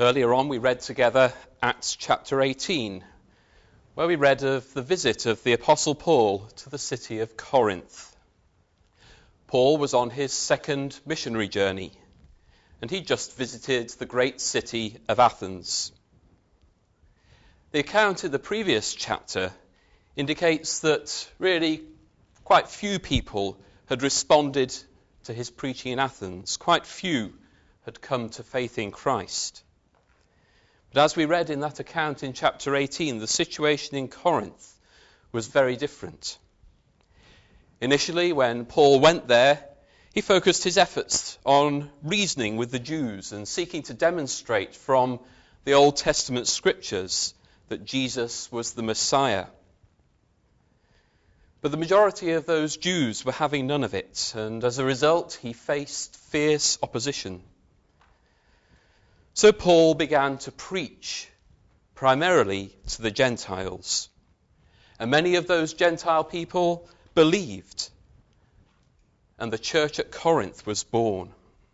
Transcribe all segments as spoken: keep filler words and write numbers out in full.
Earlier on we read together Acts chapter eighteen, where we read of the visit of the Apostle Paul to the city of Corinth. Paul was on his second missionary journey, and he just visited the great city of Athens. The account in the previous chapter indicates that really quite few people had responded to his preaching in Athens. Quite few had come to faith in Christ. But as we read in that account in chapter eighteen, the situation in Corinth was very different. Initially, when Paul went there, he focused his efforts on reasoning with the Jews and seeking to demonstrate from the Old Testament scriptures that Jesus was the Messiah. But the majority of those Jews were having none of it, and as a result, he faced fierce opposition. So Paul began to preach primarily to the Gentiles. And many of those Gentile people believed. And the church at Corinth was born.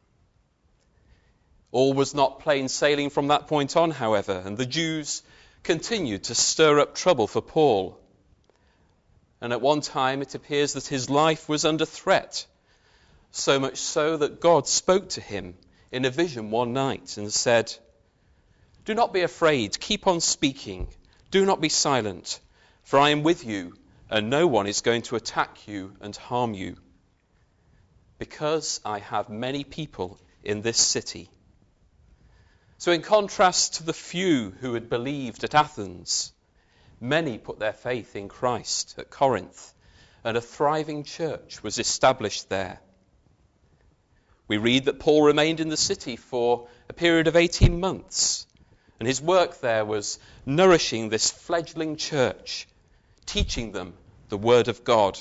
All was not plain sailing from that point on, however, and the Jews continued to stir up trouble for Paul. And at one time it appears that his life was under threat, so much so that God spoke to him in a vision one night and said, "Do not be afraid, keep on speaking, do not be silent, for I am with you, and no one is going to attack you and harm you, because I have many people in this city." So in contrast to the few who had believed at Athens, many put their faith in Christ at Corinth, and a thriving church was established there. We read that Paul remained in the city for a period of eighteen months, and his work there was nourishing this fledgling church, teaching them the word of God.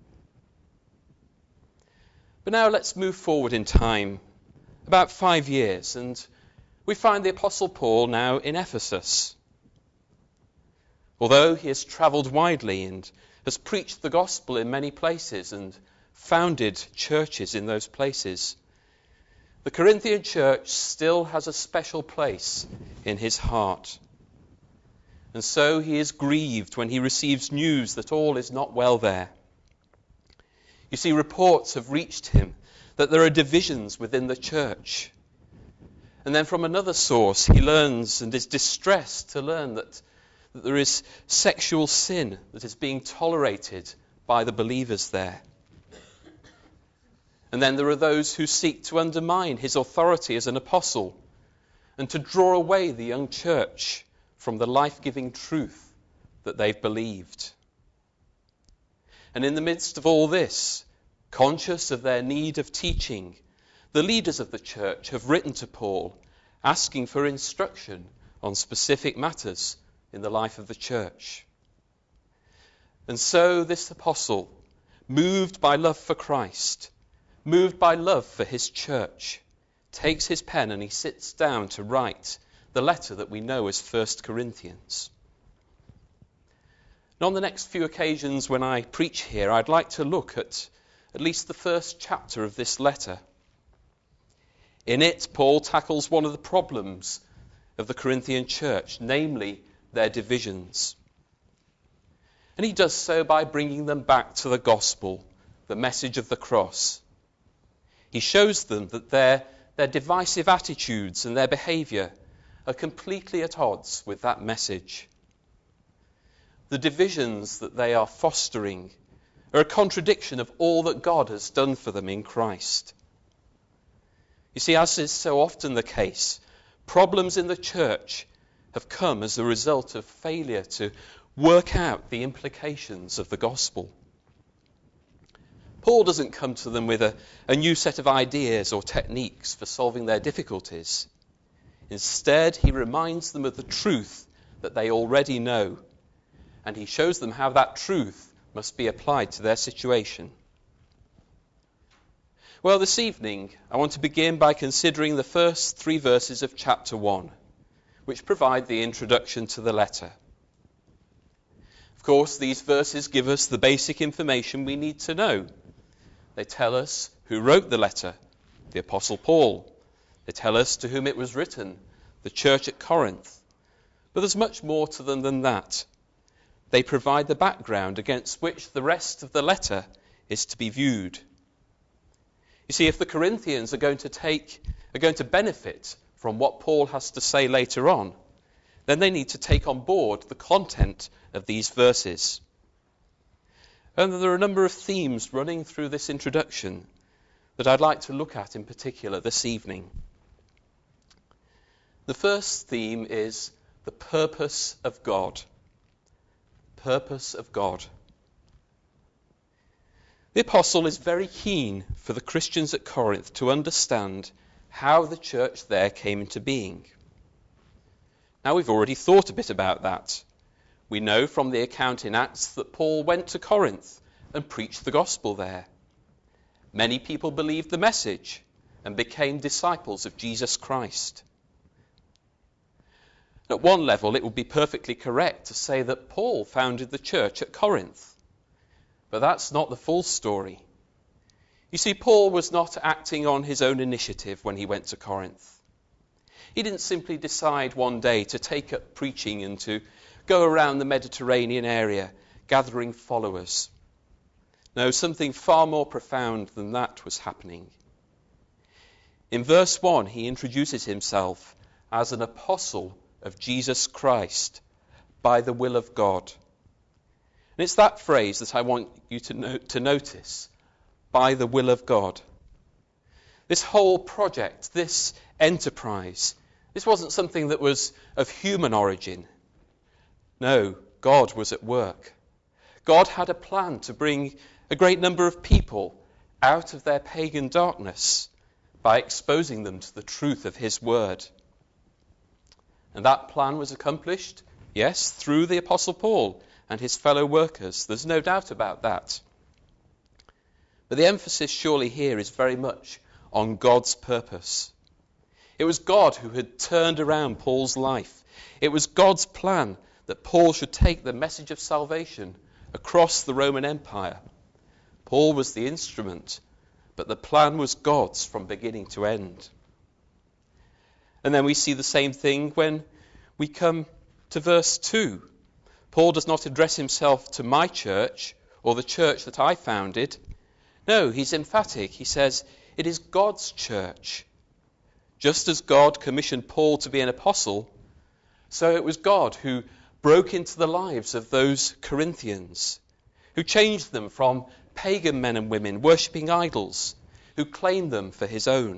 But now let's move forward in time, about five years, and we find the Apostle Paul now in Ephesus. Although he has travelled widely and has preached the gospel in many places and founded churches in those places, the Corinthian church still has a special place in his heart. And so he is grieved when he receives news that all is not well there. You see, reports have reached him that there are divisions within the church. And then from another source he learns and is distressed to learn that, that there is sexual sin that is being tolerated by the believers there. And then there are those who seek to undermine his authority as an apostle and to draw away the young church from the life-giving truth that they've believed. And in the midst of all this, conscious of their need of teaching, the leaders of the church have written to Paul asking for instruction on specific matters in the life of the church. And so this apostle, moved by love for Christ, moved by love for his church, takes his pen and he sits down to write the letter that we know as First Corinthians. And on the next few occasions when I preach here, I'd like to look at at least the first chapter of this letter. In it, Paul tackles one of the problems of the Corinthian church, namely their divisions. And he does so by bringing them back to the gospel, the message of the cross. He shows them that their, their divisive attitudes and their behavior are completely at odds with that message. The divisions that they are fostering are a contradiction of all that God has done for them in Christ. You see, as is so often the case, problems in the church have come as a result of failure to work out the implications of the gospel. Paul doesn't come to them with a, a new set of ideas or techniques for solving their difficulties. Instead, he reminds them of the truth that they already know, and he shows them how that truth must be applied to their situation. Well, this evening, I want to begin by considering the first three verses of chapter one, which provide the introduction to the letter. Of course, these verses give us the basic information we need to know. They tell us who wrote the letter, the Apostle Paul. They tell us to whom it was written, the church at Corinth. But there's much more to them than that. They provide the background against which the rest of the letter is to be viewed. You see, if the Corinthians are going to take, are going to benefit from what Paul has to say later on, then they need to take on board the content of these verses. And there are a number of themes running through this introduction that I'd like to look at in particular this evening. The first theme is the purpose of God. Purpose of God. The apostle is very keen for the Christians at Corinth to understand how the church there came into being. Now, we've already thought a bit about that. We know from the account in Acts that Paul went to Corinth and preached the gospel there. Many people believed the message and became disciples of Jesus Christ. At one level, it would be perfectly correct to say that Paul founded the church at Corinth. But that's not the full story. You see, Paul was not acting on his own initiative when he went to Corinth. He didn't simply decide one day to take up preaching and to go around the Mediterranean area gathering followers. No, something far more profound than that was happening. In verse one, he introduces himself as an apostle of Jesus Christ by the will of God. And it's that phrase that I want you to, no- to notice, by the will of God. This whole project, this enterprise, this wasn't something that was of human origin. No, God was at work. God had a plan to bring a great number of people out of their pagan darkness by exposing them to the truth of his word. And that plan was accomplished, yes, through the Apostle Paul and his fellow workers. There's no doubt about that. But the emphasis surely here is very much on God's purpose. It was God who had turned around Paul's life. It was God's plan that Paul should take the message of salvation across the Roman Empire. Paul was the instrument, but the plan was God's from beginning to end. And then we see the same thing when we come to verse two. Paul does not address himself to my church or the church that I founded. No, he's emphatic. He says, it is God's church. Just as God commissioned Paul to be an apostle, so it was God who broke into the lives of those Corinthians, who changed them from pagan men and women worshipping idols, who claimed them for his own.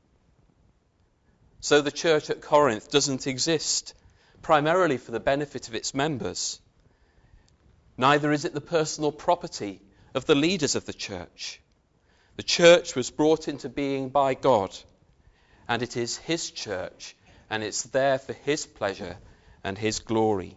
So the church at Corinth doesn't exist primarily for the benefit of its members. Neither is it the personal property of the leaders of the church. The church was brought into being by God, and it is his church, and it's there for his pleasure and his glory.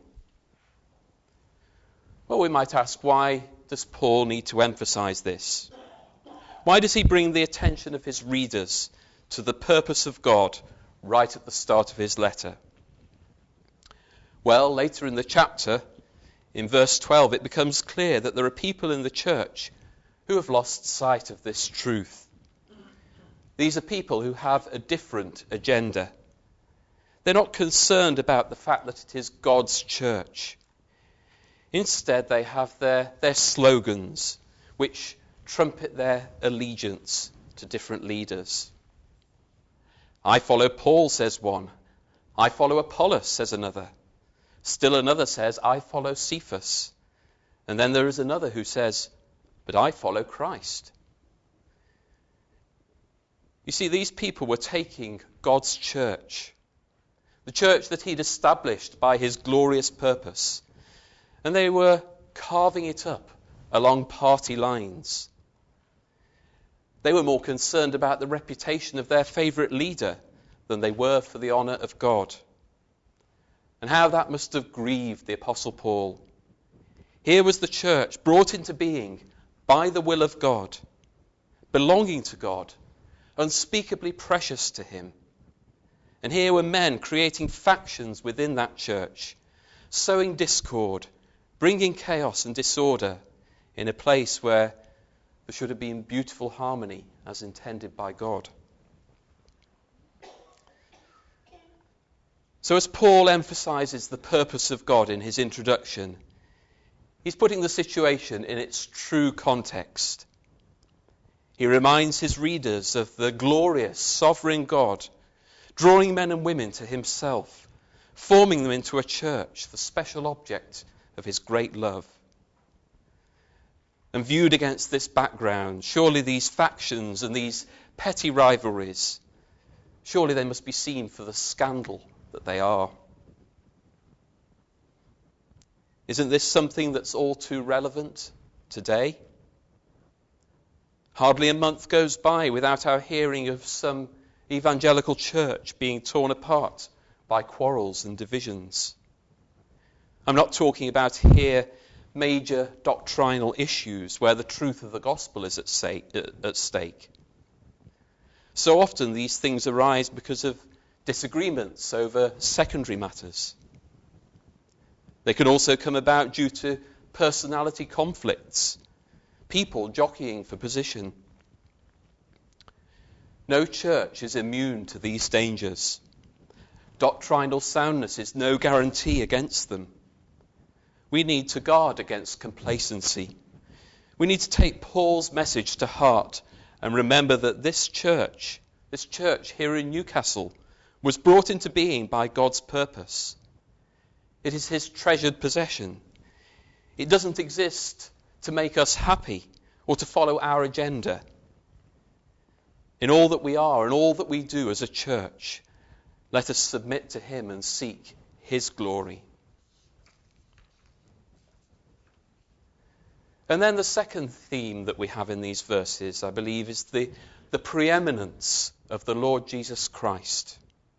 Well, we might ask, why does Paul need to emphasize this? Why does he bring the attention of his readers to the purpose of God right at the start of his letter? Well, later in the chapter, in verse twelve, it becomes clear that there are people in the church who have lost sight of this truth. These are people who have a different agenda. They're not concerned about the fact that it is God's church. Instead, they have their, their slogans, which trumpet their allegiance to different leaders. I follow Paul, says one. I follow Apollos, says another. Still another says, I follow Cephas. And then there is another who says, but I follow Christ. You see, these people were taking God's church, the church that he'd established by his glorious purpose, and they were carving it up along party lines. They were more concerned about the reputation of their favourite leader than they were for the honour of God. And how that must have grieved the Apostle Paul. Here was the church brought into being by the will of God, belonging to God, unspeakably precious to him. And here were men creating factions within that church, sowing discord, bringing chaos and disorder in a place where there should have been beautiful harmony as intended by God. So as Paul emphasizes the purpose of God in his introduction, he's putting the situation in its true context. He reminds his readers of the glorious, sovereign God, drawing men and women to himself, forming them into a church, the special object of his great love. And viewed against this background, surely these factions and these petty rivalries, surely they must be seen for the scandal that they are. Isn't this something that's all too relevant today? Hardly a month goes by without our hearing of some evangelical church being torn apart by quarrels and divisions. I'm not talking about here major doctrinal issues where the truth of the gospel is at stake. So often these things arise because of disagreements over secondary matters. They can also come about due to personality conflicts, people jockeying for position. No church is immune to these dangers. Doctrinal soundness is no guarantee against them. We need to guard against complacency. We need to take Paul's message to heart and remember that this church, this church here in Newcastle, was brought into being by God's purpose. It is his treasured possession. It doesn't exist to make us happy or to follow our agenda. In all that we are and all that we do as a church, let us submit to him and seek his glory. And then the second theme that we have in these verses, I believe, is the, the preeminence of the Lord Jesus Christ.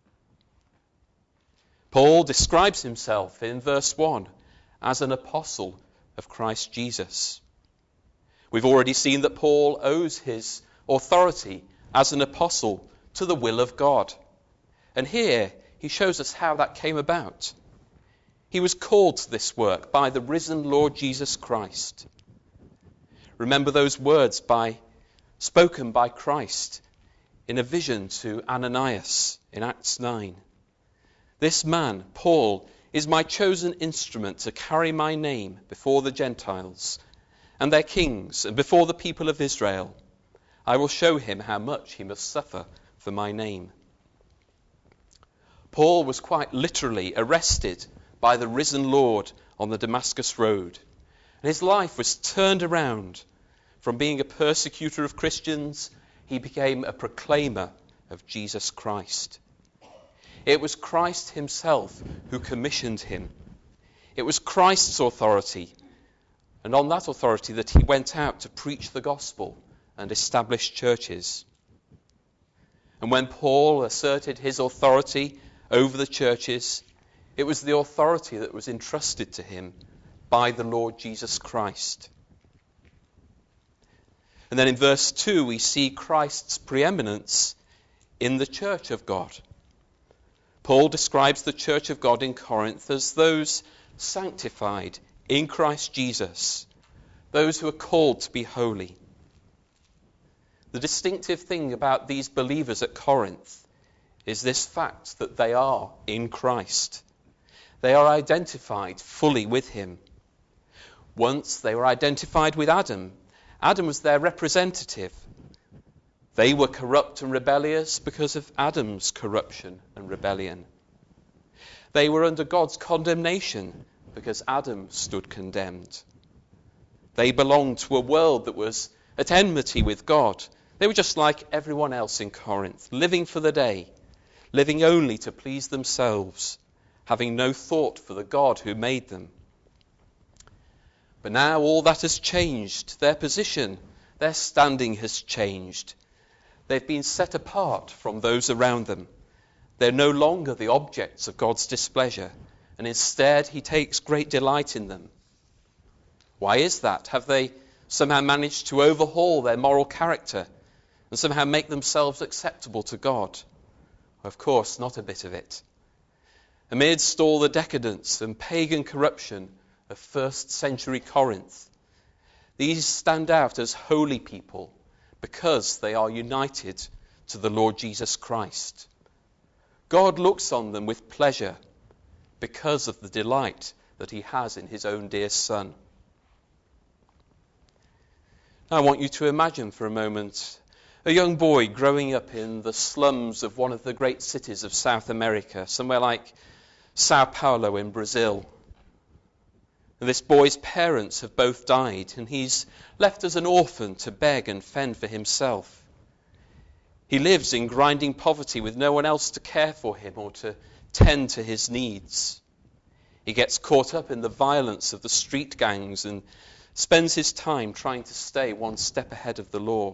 Paul describes himself in verse one as an apostle of Christ Jesus. We've already seen that Paul owes his authority as an apostle to the will of God. And here he shows us how that came about. He was called to this work by the risen Lord Jesus Christ. Remember those words by, spoken by Christ in a vision to Ananias in Acts nine. This man, Paul, is my chosen instrument to carry my name before the Gentiles and their kings and before the people of Israel. I will show him how much he must suffer for my name. Paul was quite literally arrested by the risen Lord on the Damascus road. And his life was turned around. From being a persecutor of Christians, he became a proclaimer of Jesus Christ. It was Christ himself who commissioned him. It was Christ's authority, and on that authority that he went out to preach the gospel and establish churches. And when Paul asserted his authority over the churches, it was the authority that was entrusted to him by the Lord Jesus Christ. And then in verse two, we see Christ's preeminence in the church of God. Paul describes the church of God in Corinth as those sanctified in Christ Jesus, those who are called to be holy. The distinctive thing about these believers at Corinth is this fact that they are in Christ. They are identified fully with him. Once they were identified with Adam. Adam was their representative. They were corrupt and rebellious because of Adam's corruption and rebellion. They were under God's condemnation because Adam stood condemned. They belonged to a world that was at enmity with God. They were just like everyone else in Corinth, living for the day, living only to please themselves, having no thought for the God who made them. But now all that has changed. Their position, their standing has changed. They've been set apart from those around them. They're no longer the objects of God's displeasure, and instead he takes great delight in them. Why is that? Have they somehow managed to overhaul their moral character and somehow make themselves acceptable to God? Of course, not a bit of it. Amidst all the decadence and pagan corruption of first century Corinth, these stand out as holy people because they are united to the Lord Jesus Christ. God looks on them with pleasure because of the delight that he has in his own dear Son. Now I want you to imagine for a moment a young boy growing up in the slums of one of the great cities of South America, somewhere like Sao Paulo in Brazil. And this boy's parents have both died, and he's left as an orphan to beg and fend for himself. He lives in grinding poverty with no one else to care for him or to tend to his needs. He gets caught up in the violence of the street gangs and spends his time trying to stay one step ahead of the law.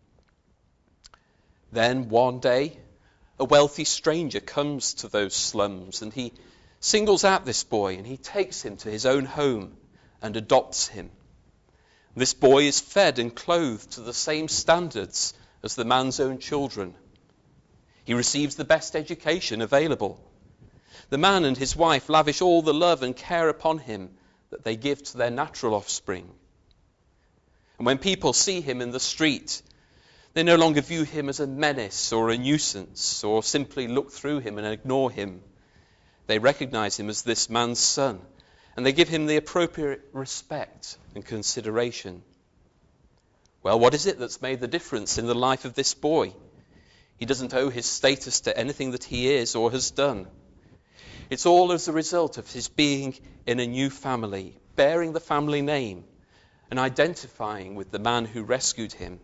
Then one day, a wealthy stranger comes to those slums and he singles out this boy and he takes him to his own home and adopts him. This boy is fed and clothed to the same standards as the man's own children. He receives the best education available. The man and his wife lavish all the love and care upon him that they give to their natural offspring. And when people see him in the street, they no longer view him as a menace or a nuisance or simply look through him and ignore him. They recognize him as this man's son, and they give him the appropriate respect and consideration. Well, what is it that's made the difference in the life of this boy? He doesn't owe his status to anything that he is or has done. It's all as a result of his being in a new family, bearing the family name, and identifying with the man who rescued him.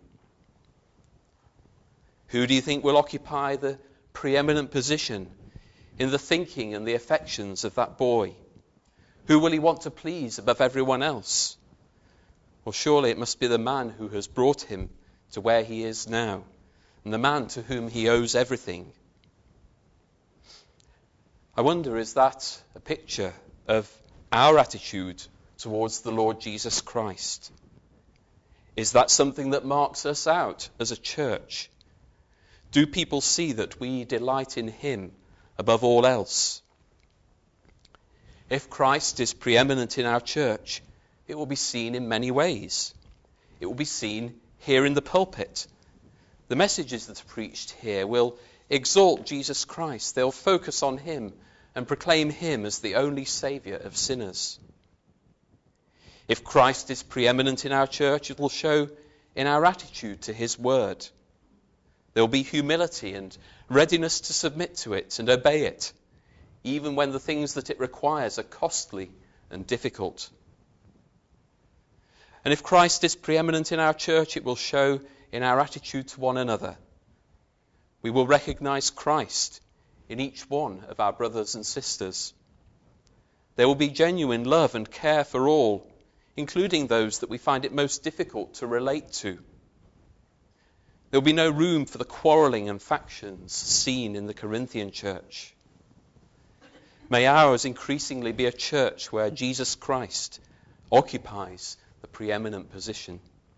Who do you think will occupy the preeminent position in the thinking and the affections of that boy? Who will he want to please above everyone else? Well, surely it must be the man who has brought him to where he is now, and the man to whom he owes everything. I wonder, is that a picture of our attitude towards the Lord Jesus Christ? Is that something that marks us out as a church? Do people see that we delight in him above all else? If Christ is preeminent in our church, it will be seen in many ways. It will be seen here in the pulpit. The messages that are preached here will exalt Jesus Christ. They'll focus on him and proclaim him as the only Saviour of sinners. If Christ is preeminent in our church, it will show in our attitude to his word. There will be humility and readiness to submit to it and obey it, even when the things that it requires are costly and difficult. And if Christ is preeminent in our church, it will show in our attitude to one another. We will recognize Christ in each one of our brothers and sisters. There will be genuine love and care for all, including those that we find it most difficult to relate to. There will be no room for the quarrelling and factions seen in the Corinthian church. May ours increasingly be a church where Jesus Christ occupies the preeminent position.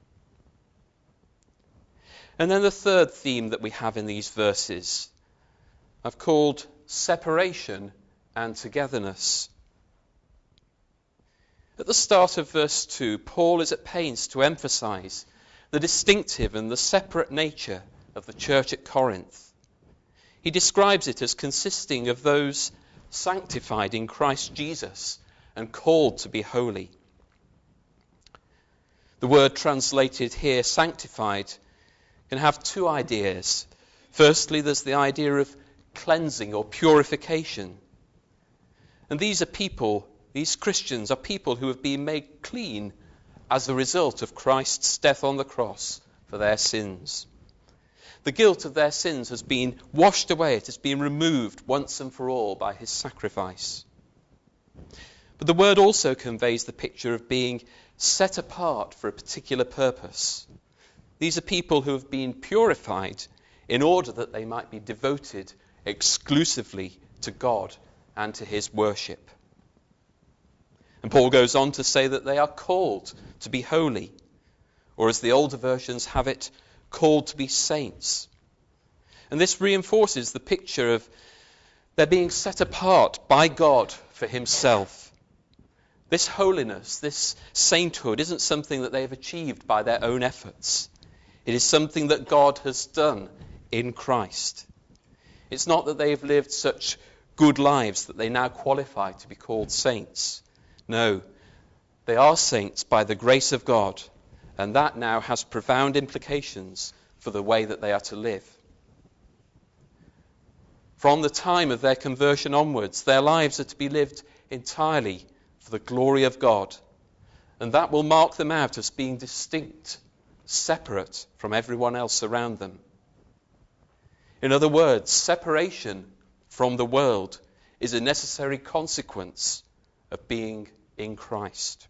And then the third theme that we have in these verses, I've called separation and togetherness. At the start of verse two, Paul is at pains to emphasize the distinctive and the separate nature of the church at Corinth. He describes it as consisting of those sanctified in Christ Jesus and called to be holy. The word translated here, sanctified, can have two ideas. Firstly, there's the idea of cleansing or purification. And these are people, these Christians are people who have been made clean as a result of Christ's death on the cross for their sins. The guilt of their sins has been washed away. It has been removed once and for all by his sacrifice. But the word also conveys the picture of being set apart for a particular purpose. These are people who have been purified in order that they might be devoted exclusively to God and to his worship. And Paul goes on to say that they are called to be holy, or as the older versions have it, called to be saints. And this reinforces the picture of their being set apart by God for himself. This holiness, this sainthood isn't something that they have achieved by their own efforts. It is something that God has done in Christ. It's not that they've lived such good lives that they now qualify to be called saints. No, they are saints by the grace of God, and that now has profound implications for the way that they are to live. From the time of their conversion onwards, their lives are to be lived entirely for the glory of God, and that will mark them out as being distinct, separate from everyone else around them. In other words, separation from the world is a necessary consequence of being in Christ.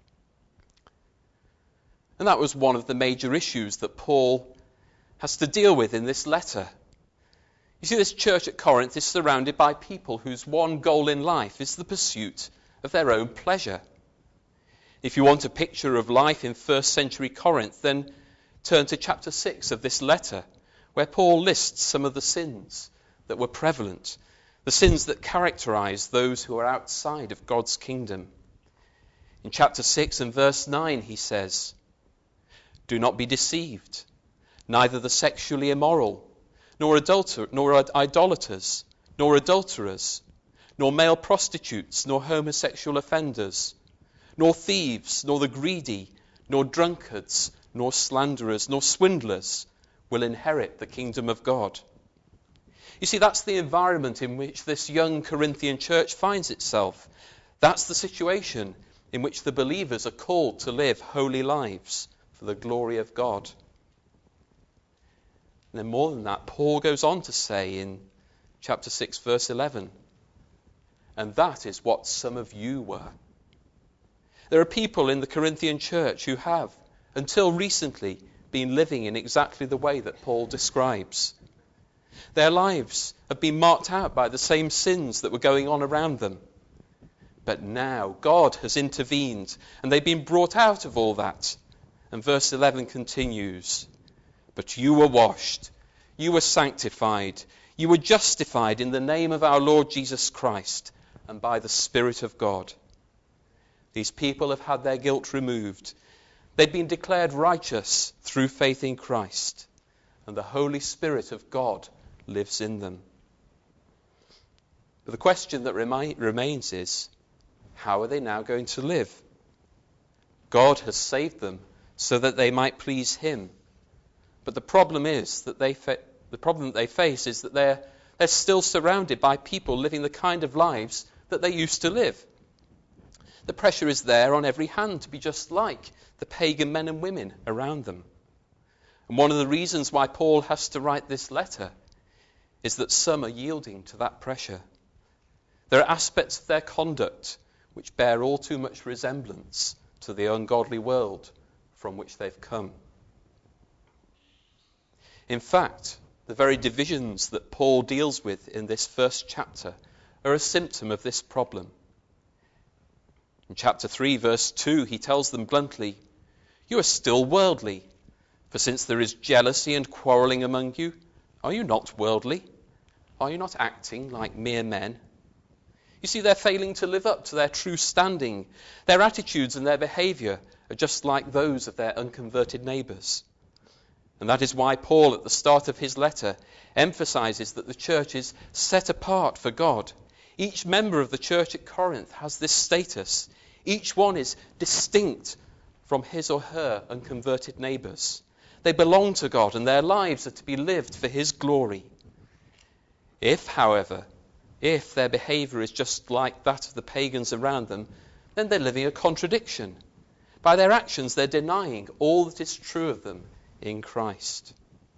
And that was one of the major issues that Paul has to deal with in this letter. You see, this church at Corinth is surrounded by people whose one goal in life is the pursuit of their own pleasure. If you want a picture of life in first century Corinth, then turn to chapter six of this letter, where Paul lists some of the sins that were prevalent, the sins that characterize those who are outside of God's kingdom. In chapter six and verse nine, he says, "Do not be deceived, neither the sexually immoral, nor adulter, nor idolaters, nor adulterers, nor male prostitutes, nor homosexual offenders, nor thieves, nor the greedy, nor drunkards, nor slanderers, nor swindlers will inherit the kingdom of God." You see, that's the environment in which this young Corinthian church finds itself. That's the situation in which the believers are called to live holy lives for the glory of God. And then more than that, Paul goes on to say in chapter six, verse eleven, "And that is what some of you were." There are people in the Corinthian church who have, until recently, been living in exactly the way that Paul describes. Their lives have been marked out by the same sins that were going on around them. But now God has intervened and they've been brought out of all that. And verse eleven continues, "But you were washed, you were sanctified, you were justified in the name of our Lord Jesus Christ and by the Spirit of God." These people have had their guilt removed. They've been declared righteous through faith in Christ, and the Holy Spirit of God lives in them. But the question that remi- remains is, how are they now going to live? God has saved them so that they might please him. But the problem is that they fa- the problem that they face is that they're they're still surrounded by people living the kind of lives that they used to live. The pressure is there on every hand to be just like the pagan men and women around them. And one of the reasons why Paul has to write this letter is that some are yielding to that pressure. There are aspects of their conduct which bear all too much resemblance to the ungodly world from which they've come. In fact, the very divisions that Paul deals with in this first chapter are a symptom of this problem. In chapter three, verse two, he tells them bluntly, "You are still worldly, for since there is jealousy and quarreling among you, are you not worldly? Are you not acting like mere men?" You see, they're failing to live up to their true standing. Their attitudes and their behavior are just like those of their unconverted neighbors. And that is why Paul, at the start of his letter, emphasizes that the church is set apart for God. Each member of the church at Corinth has this status. Each one is distinct from his or her unconverted neighbors. They belong to God, and their lives are to be lived for his glory. If, however, if their behavior is just like that of the pagans around them, then they're living a contradiction. By their actions, they're denying all that is true of them in Christ.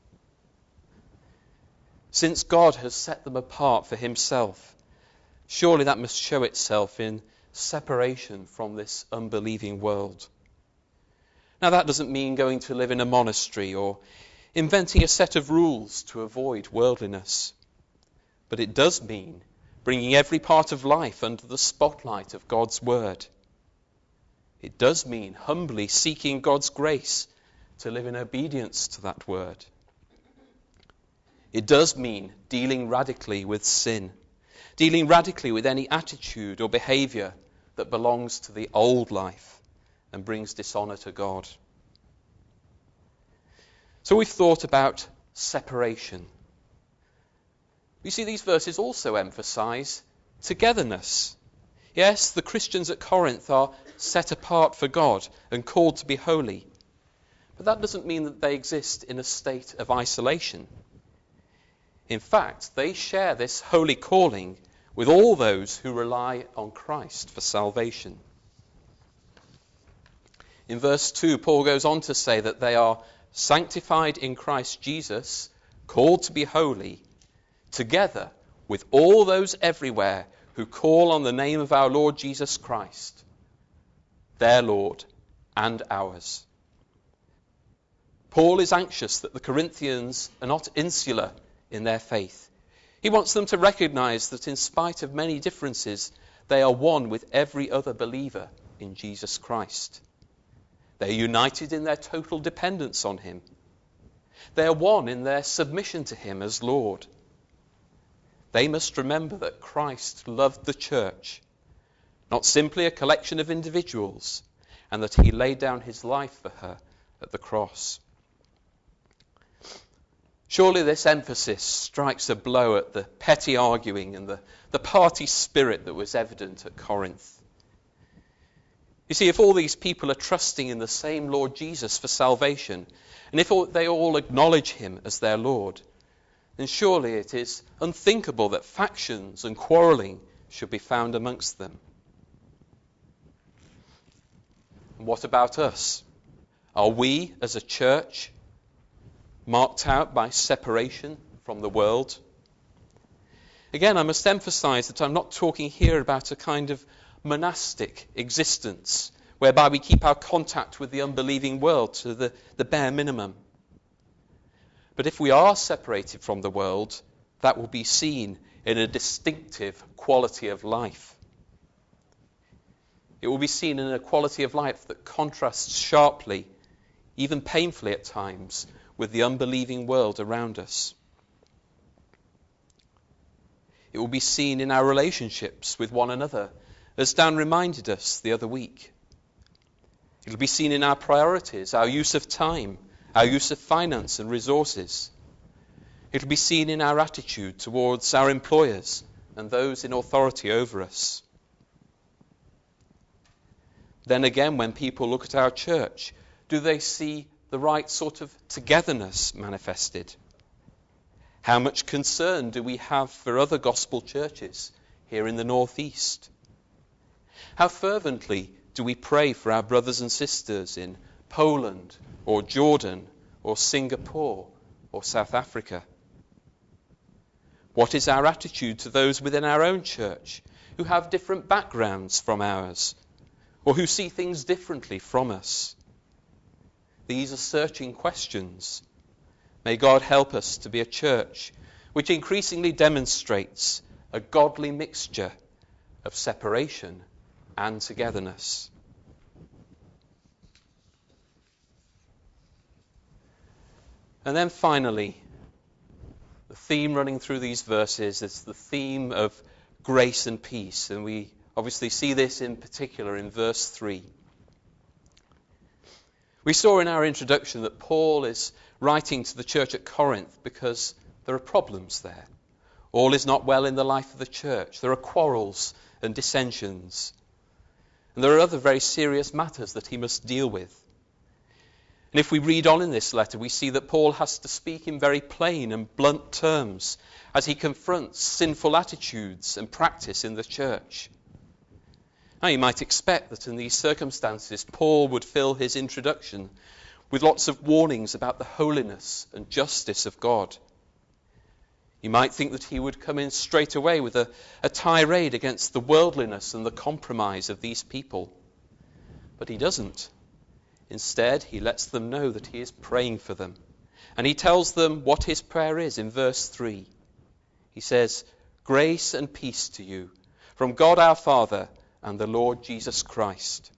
Since God has set them apart for himself, surely that must show itself in separation from this unbelieving world. Now, that doesn't mean going to live in a monastery or inventing a set of rules to avoid worldliness. But it does mean bringing every part of life under the spotlight of God's word. It does mean humbly seeking God's grace to live in obedience to that word. It does mean dealing radically with sin, dealing radically with any attitude or behavior that belongs to the old life and brings dishonor to God. So we've thought about separation. You see, these verses also emphasize togetherness. Yes, the Christians at Corinth are set apart for God and called to be holy. But that doesn't mean that they exist in a state of isolation. In fact, they share this holy calling with all those who rely on Christ for salvation. In verse two, Paul goes on to say that they are sanctified in Christ Jesus, called to be holy, together with all those everywhere who call on the name of our Lord Jesus Christ, their Lord and ours. Paul is anxious that the Corinthians are not insular in their faith. He wants them to recognize that in spite of many differences, they are one with every other believer in Jesus Christ. They are united in their total dependence on him. They are one in their submission to him as Lord. They must remember that Christ loved the church, not simply a collection of individuals, and that he laid down his life for her at the cross. Surely this emphasis strikes a blow at the petty arguing and the, the party spirit that was evident at Corinth. You see, if all these people are trusting in the same Lord Jesus for salvation, and if all, they all acknowledge him as their Lord, then surely it is unthinkable that factions and quarrelling should be found amongst them. And what about us? Are we, as a church, marked out by separation from the world? Again, I must emphasize that I'm not talking here about a kind of monastic existence whereby we keep our contact with the unbelieving world to the, the bare minimum. But if we are separated from the world, that will be seen in a distinctive quality of life. It will be seen in a quality of life that contrasts sharply, even painfully at times, with the unbelieving world around us. It will be seen in our relationships with one another, as Dan reminded us the other week. It will be seen in our priorities, our use of time, our use of finance and resources. It will be seen in our attitude towards our employers and those in authority over us. Then again, when people look at our church, do they see the right sort of togetherness manifested? How much concern do we have for other gospel churches here in the northeast? How fervently do we pray for our brothers and sisters in Poland or Jordan or Singapore or South Africa? What is our attitude to those within our own church who have different backgrounds from ours or who see things differently from us? These are searching questions. May God help us to be a church which increasingly demonstrates a godly mixture of separation and togetherness. And then finally, the theme running through these verses is the theme of grace and peace. And we obviously see this in particular in verse three. We saw in our introduction that Paul is writing to the church at Corinth because there are problems there. All is not well in the life of the church. There are quarrels and dissensions. And there are other very serious matters that he must deal with. And if we read on in this letter, we see that Paul has to speak in very plain and blunt terms as he confronts sinful attitudes and practice in the church. Now, you might expect that in these circumstances, Paul would fill his introduction with lots of warnings about the holiness and justice of God. You might think that he would come in straight away with a, a tirade against the worldliness and the compromise of these people. But he doesn't. Instead, he lets them know that he is praying for them. And he tells them what his prayer is in verse three. He says, "Grace and peace to you from God our Father and the Lord Jesus Christ."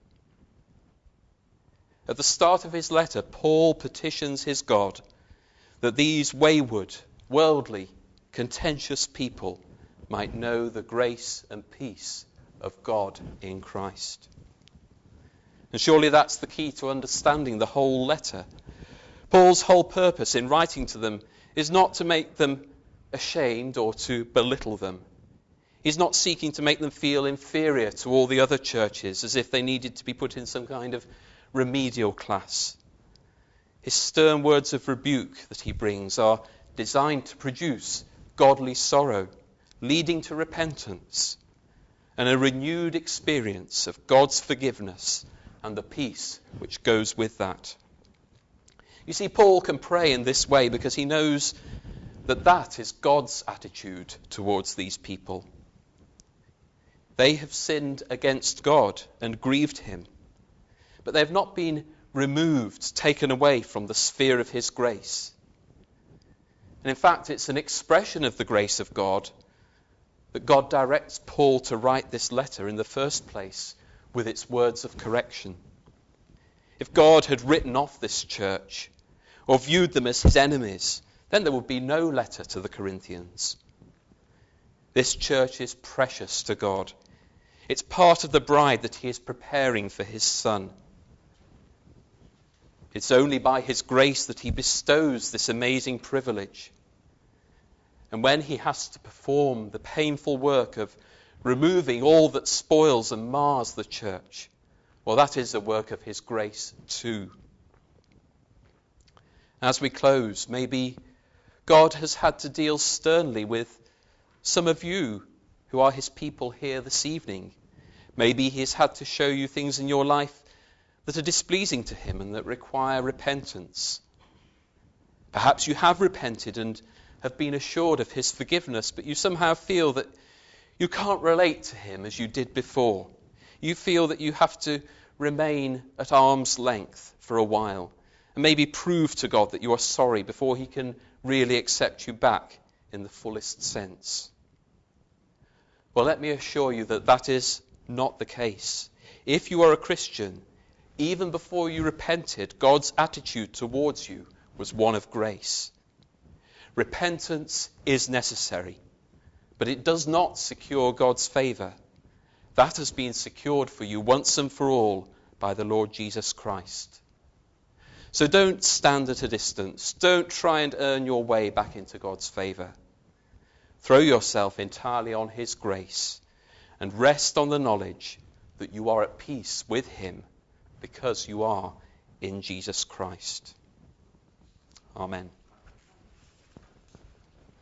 At the start of his letter, Paul petitions his God that these wayward, worldly, contentious people might know the grace and peace of God in Christ. And surely that's the key to understanding the whole letter. Paul's whole purpose in writing to them is not to make them ashamed or to belittle them. He's not seeking to make them feel inferior to all the other churches, as if they needed to be put in some kind of remedial class. His stern words of rebuke that he brings are designed to produce godly sorrow, leading to repentance and a renewed experience of God's forgiveness and the peace which goes with that. You see, Paul can pray in this way because he knows that that is God's attitude towards these people. They have sinned against God and grieved him, but they have not been removed, taken away from the sphere of his grace. And in fact, it's an expression of the grace of God that God directs Paul to write this letter in the first place with its words of correction. If God had written off this church or viewed them as his enemies, then there would be no letter to the Corinthians. This church is precious to God. It's part of the bride that he is preparing for his Son. It's only by his grace that he bestows this amazing privilege. And when he has to perform the painful work of removing all that spoils and mars the church, well, that is a work of his grace too. As we close, maybe God has had to deal sternly with some of you who are his people here this evening. Maybe he has had to show you things in your life that are displeasing to him and that require repentance. Perhaps you have repented and have been assured of his forgiveness, but you somehow feel that you can't relate to him as you did before. You feel that you have to remain at arm's length for a while and maybe prove to God that you are sorry before he can really accept you back in the fullest sense. Well, let me assure you that that is not the case. If you are a Christian, even before you repented, God's attitude towards you was one of grace. Repentance is necessary, but it does not secure God's favour. That has been secured for you once and for all by the Lord Jesus Christ. So don't stand at a distance. Don't try and earn your way back into God's favour. Throw yourself entirely on his grace and rest on the knowledge that you are at peace with him because you are in Jesus Christ. Amen.